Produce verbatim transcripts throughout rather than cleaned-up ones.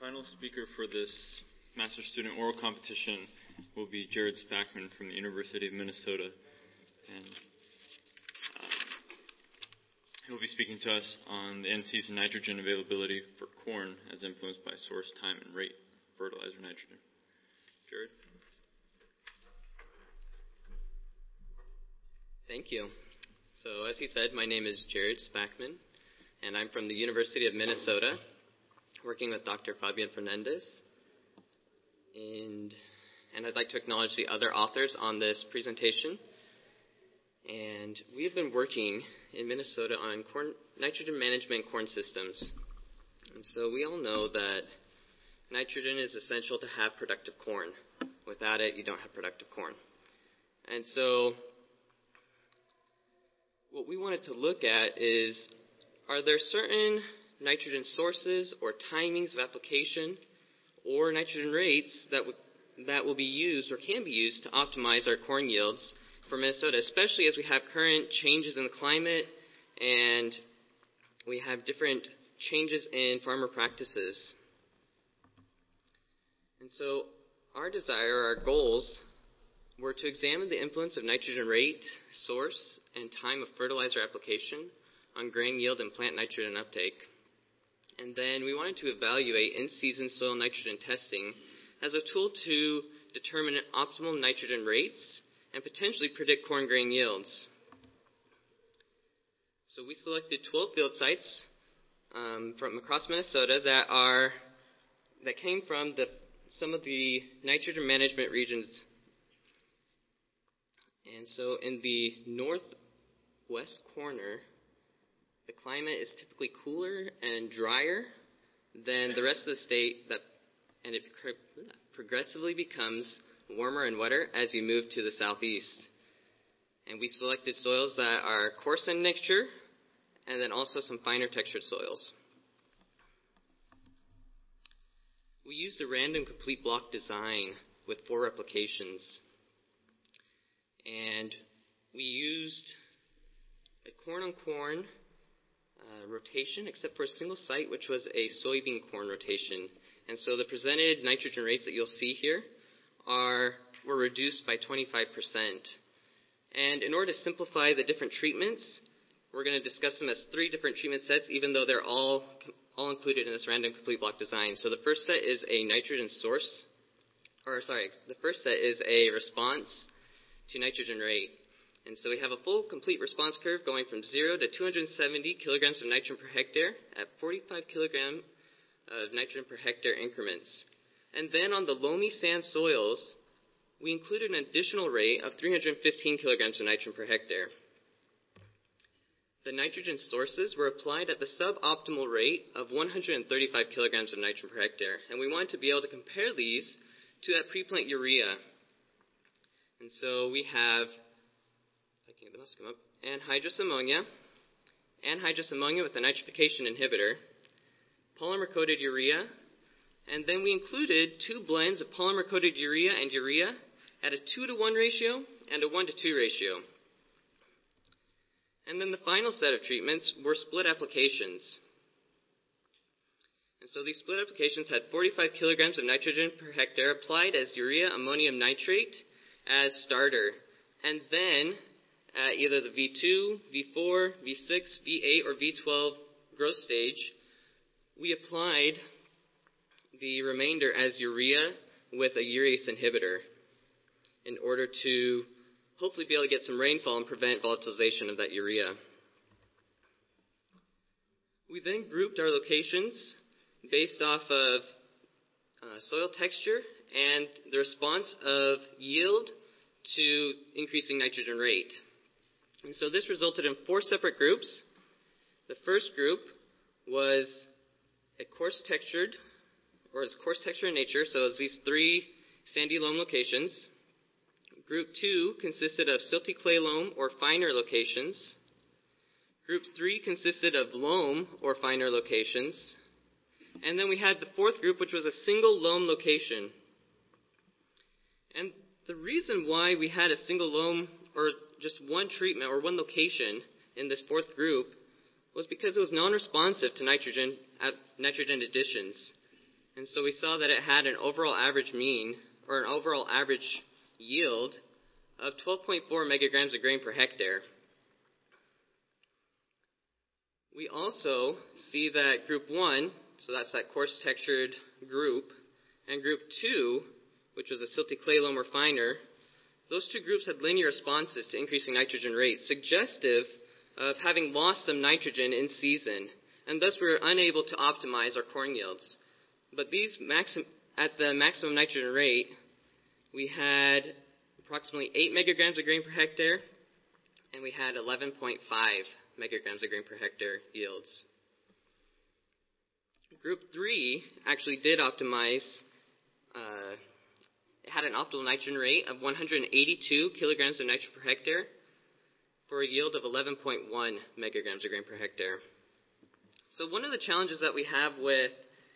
final speaker for this Master Student Oral Competition will be Jared Spackman from the University of Minnesota. And uh, he'll be speaking to us on the in-season nitrogen availability for corn as influenced by source, time, and rate of fertilizer nitrogen. Jared? Thank you. So, as he said, my name is Jared Spackman, and I'm from the University of Minnesota, working with Doctor Fabian Fernandez. And, and I'd like to acknowledge the other authors on this presentation. And we have been working in Minnesota on corn, nitrogen management corn systems. And so we all know that nitrogen is essential to have productive corn. Without it, you don't have productive corn. And so what we wanted to look at is, are there certain nitrogen sources or timings of application or nitrogen rates that, w- that will be used or can be used to optimize our corn yields for Minnesota, especially as we have current changes in the climate and we have different changes in farmer practices. And so our desire, our goals, were to examine the influence of nitrogen rate, source, and time of fertilizer application on grain yield and plant nitrogen uptake. And then we wanted to evaluate in-season soil nitrogen testing as a tool to determine optimal nitrogen rates and potentially predict corn grain yields. So we selected twelve field sites um, from across Minnesota that are that came from the, some of the nitrogen management regions. And so in the northwest corner, the climate is typically cooler and drier than the rest of the state, that, and it progressively becomes warmer and wetter as you move to the southeast. And we selected soils that are coarse in texture, and then also some finer textured soils. We used a random complete block design with four replications. And we used a corn-on-corn uh, rotation, except for a single site, which was a soybean corn rotation. And so the presented nitrogen rates that you'll see here are were reduced by twenty-five percent. And in order to simplify the different treatments, we're going to discuss them as three different treatment sets, even though they're all all included in this random complete block design. So the first set is a nitrogen source, or sorry, the first set is a response to nitrogen rate. And so we have a full complete response curve going from zero to two hundred seventy kilograms of nitrogen per hectare at forty-five kilograms of nitrogen per hectare increments. And then on the loamy sand soils, we included an additional rate of three hundred fifteen kilograms of nitrogen per hectare. The nitrogen sources were applied at the suboptimal rate of one hundred thirty-five kilograms of nitrogen per hectare. And we wanted to be able to compare these to that pre-plant urea. And so we have, if I can get the mouse to come up, anhydrous ammonia, anhydrous ammonia with a nitrification inhibitor, polymer-coated urea, and then we included two blends of polymer-coated urea and urea at a two to one ratio and a one to two ratio. And then the final set of treatments were split applications. And so these split applications had forty-five kilograms of nitrogen per hectare applied as urea ammonium nitrate as starter, and then at either the V two, V four, V six, V eight, or V twelve growth stage, we applied the remainder as urea with a urease inhibitor in order to hopefully be able to get some rainfall and prevent volatilization of that urea. We then grouped our locations based off of uh, soil texture and the response of yield to increasing nitrogen rate. And so this resulted in four separate groups. The first group was a coarse textured, or it's coarse texture in nature, so it's these three sandy loam locations. Group two consisted of silty clay loam or finer locations. Group three consisted of loam or finer locations. And then we had the fourth group, which was a single loam location. And the reason why we had a single loam, or just one treatment or one location in this fourth group, was because it was non-responsive to nitrogen, uh, nitrogen additions. And so we saw that it had an overall average mean, or an overall average yield, of twelve point four megagrams of grain per hectare. We also see that group one, so that's that coarse textured group, and group two, which was a silty clay loam or finer, those two groups had linear responses to increasing nitrogen rates, suggestive of having lost some nitrogen in season, and thus we were unable to optimize our corn yields. But these maxim- at the maximum nitrogen rate, we had approximately eight megagrams of grain per hectare, and we had eleven point five megagrams of grain per hectare yields. Group three actually did optimize. Uh, it had an optimal nitrogen rate of one hundred eighty-two kilograms of nitrogen per hectare for a yield of eleven point one megagrams of grain per hectare. So one of the challenges that we have with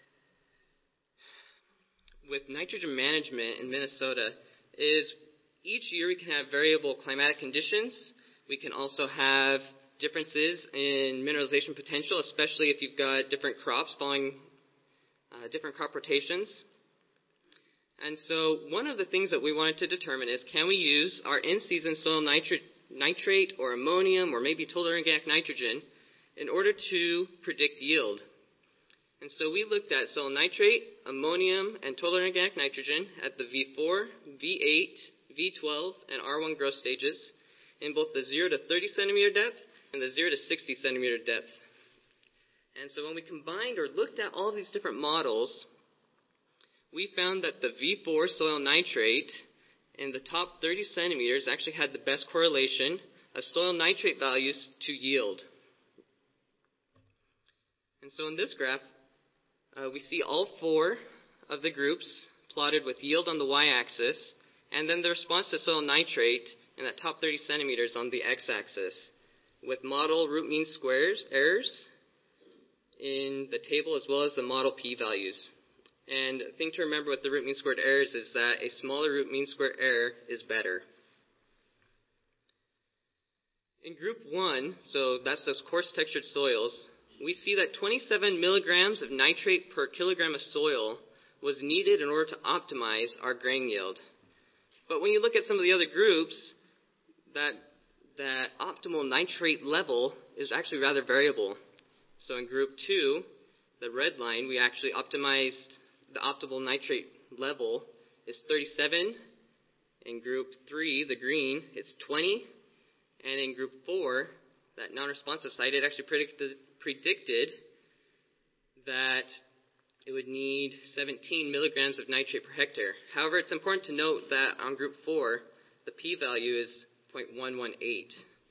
with nitrogen management in Minnesota is each year we can have variable climatic conditions. We can also have differences in mineralization potential, especially if you've got different crops following uh, different crop rotations. And so one of the things that we wanted to determine is, can we use our in-season soil nitri- nitrate or ammonium or maybe total organic nitrogen in order to predict yield? And so we looked at soil nitrate, ammonium, and total organic nitrogen at the V four, V eight, V twelve, and R one growth stages in both the zero to thirty centimeter depth and the zero to sixty centimeter depth. And so when we combined or looked at all these different models, we found that the V four soil nitrate in the top thirty centimeters actually had the best correlation of soil nitrate values to yield. And so in this graph, uh, we see all four of the groups plotted with yield on the y-axis, and then the response to soil nitrate in that top thirty centimeters on the x-axis, with model root mean squares errors in the table as well as the model p-values. And the thing to remember with the root mean squared errors is that a smaller root mean square error is better. In group one, so that's those coarse textured soils, we see that twenty-seven milligrams of nitrate per kilogram of soil was needed in order to optimize our grain yield. But when you look at some of the other groups, that that optimal nitrate level is actually rather variable. So in group two, the red line, we actually optimized the optimal nitrate level is thirty-seven. In group three, the green, it's twenty. And in group four, that non-responsive site, it actually predicted, predicted that it would need seventeen milligrams of nitrate per hectare. However, it's important to note that on group four, the p-value is zero point one one eight.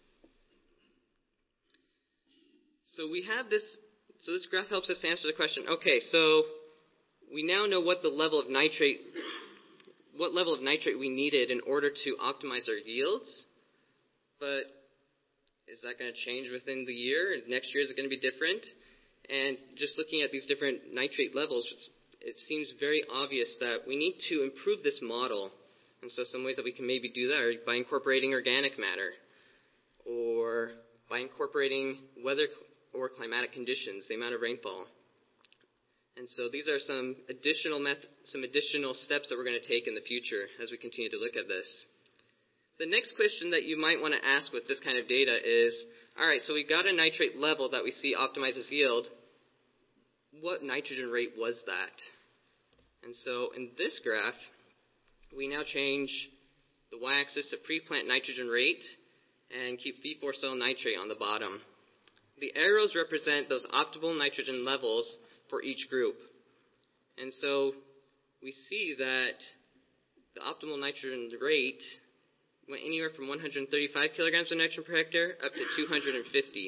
So we have this, so this graph helps us to answer the question, okay, so we now know what the level of nitrate, what level of nitrate we needed in order to optimize our yields, but is that going to change within the year? Next year, is it going to be different? And just looking at these different nitrate levels, it seems very obvious that we need to improve this model. And so some ways that we can maybe do that are by incorporating organic matter or by incorporating weather or climatic conditions, the amount of rainfall. And so these are some additional meth- some additional steps that we're going to take in the future as we continue to look at this. The next question that you might want to ask with this kind of data is, all right, so we got a nitrate level that we see optimizes yield. What nitrogen rate was that? And so in this graph, we now change the y-axis to pre-plant nitrogen rate and keep V four soil nitrate on the bottom. The arrows represent those optimal nitrogen levels for each group. And so we see that the optimal nitrogen rate went anywhere from one hundred thirty-five kilograms of nitrogen per hectare up to two hundred fifty.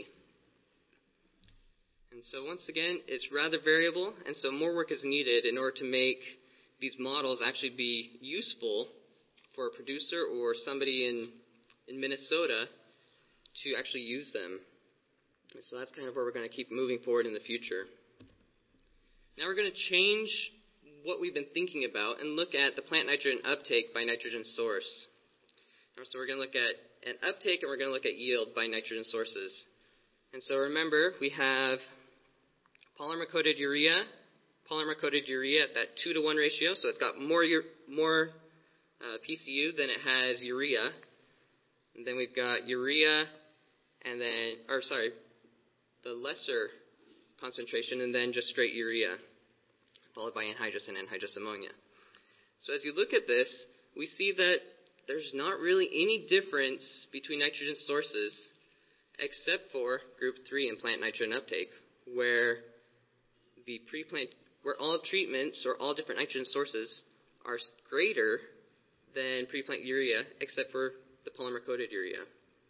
And so once again, it's rather variable, and so more work is needed in order to make these models actually be useful for a producer or somebody in, in Minnesota to actually use them. And so that's kind of where we're going to keep moving forward in the future. Now we're going to change what we've been thinking about and look at the plant nitrogen uptake by nitrogen source. So we're going to look at an uptake and we're going to look at yield by nitrogen sources. And so remember, we have polymer-coated urea polymer-coated urea at that two to one ratio, so it's got more more uh, P C U than it has urea. And then we've got urea, and then, or sorry, the lesser concentration, and then just straight urea, followed by anhydrous and anhydrous ammonia. So as you look at this, we see that there's not really any difference between nitrogen sources except for group three in plant nitrogen uptake, where the pre-plant, where all treatments or all different nitrogen sources are greater than pre-plant urea except for the polymer-coated urea.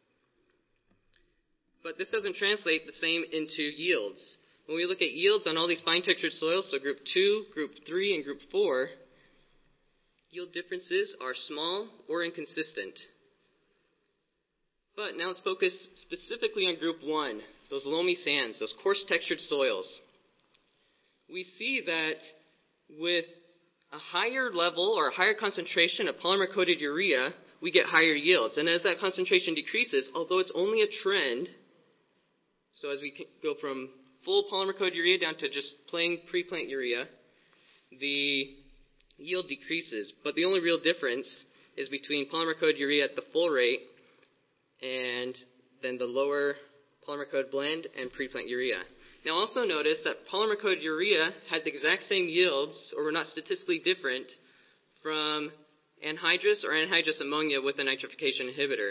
But this doesn't translate the same into yields. When we look at yields on all these fine-textured soils, so group two, group three, and group four, yield differences are small or inconsistent. But now let's focus specifically on group one, those loamy sands, those coarse-textured soils. We see that with a higher level or a higher concentration of polymer-coated urea, we get higher yields. And as that concentration decreases, although it's only a trend, so as we go from full polymer-coated urea down to just plain pre-plant urea, the yield decreases. But the only real difference is between polymer-coated urea at the full rate and then the lower polymer-coated blend and pre-plant urea. Now also notice that polymer-coated urea had the exact same yields, or were not statistically different, from anhydrous or anhydrous ammonia with a nitrification inhibitor.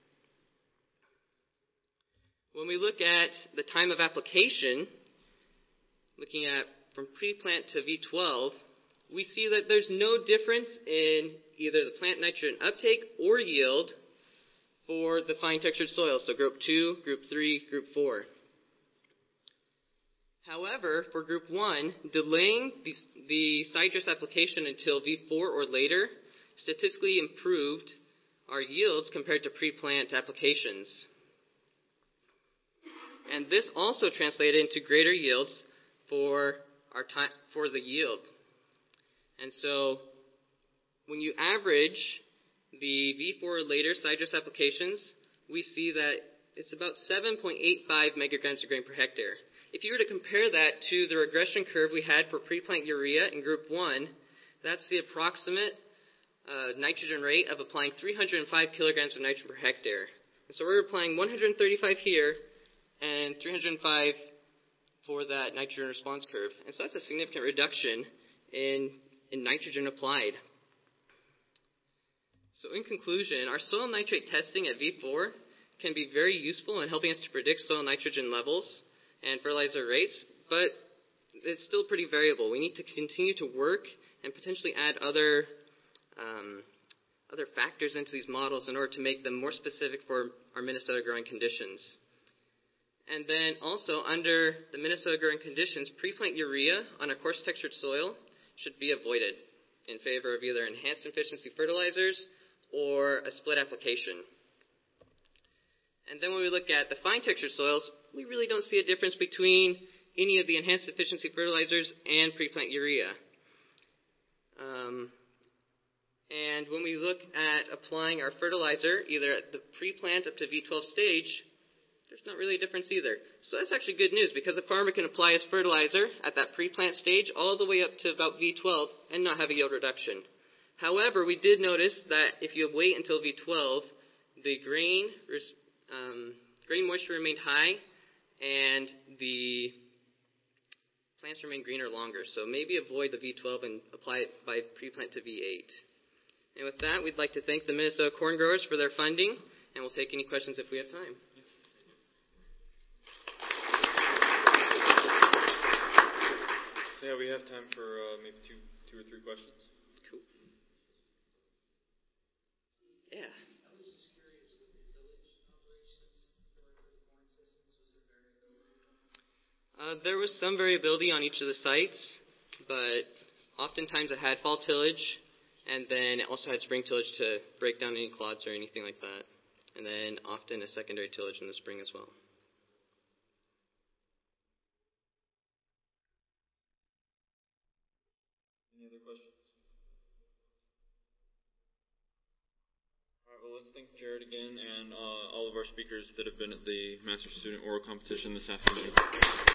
When we look at the time of application, looking at from pre-plant to V twelve, we see that there's no difference in either the plant nitrogen uptake or yield for the fine textured soils, so group two, group three, group four. However, for group one, delaying the, the sidedress application until V four or later statistically improved our yields compared to pre-plant applications. And this also translated into greater yields for our time, for the yield. And so when you average the V four or later sidedress applications, we see that it's about seven point eight five megagrams per grain per hectare. If you were to compare that to the regression curve we had for pre-plant urea in group one, that's the approximate uh, nitrogen rate of applying three hundred five kilograms of nitrogen per hectare. And so we're applying one hundred thirty-five here and three hundred five for that nitrogen response curve. And so that's a significant reduction in, in nitrogen applied. So in conclusion, our soil nitrate testing at V four can be very useful in helping us to predict soil nitrogen levels and fertilizer rates, but it's still pretty variable. We need to continue to work and potentially add other um, other factors into these models in order to make them more specific for our Minnesota growing conditions. And then also under the Minnesota growing conditions, pre-plant urea on a coarse textured soil should be avoided in favor of either enhanced efficiency fertilizers or a split application. And then when we look at the fine textured soils, we really don't see a difference between any of the enhanced efficiency fertilizers and pre-plant urea. Um, and when we look at applying our fertilizer, either at the pre-plant up to V twelve stage, there's not really a difference either. So that's actually good news, because a farmer can apply his fertilizer at that pre-plant stage all the way up to about V twelve and not have a yield reduction. However, we did notice that if you wait until V twelve, the grain um, grain moisture remained high and the plants remain greener longer. So maybe avoid the V twelve and apply it by pre-plant to V eight. And with that, we'd like to thank the Minnesota corn growers for their funding, and we'll take any questions if we have time. So yeah, we have time for uh, maybe two, two or three questions. Cool. Yeah. I was just curious with the tillage operations for the corn systems, was there variability? Uh, there was some variability on each of the sites, but oftentimes it had fall tillage, and then it also had spring tillage to break down any clods or anything like that. And then often a secondary tillage in the spring as well. Any other questions? All right, well, let's thank Jared again and uh, all of our speakers that have been at the Master Student Oral Competition this afternoon.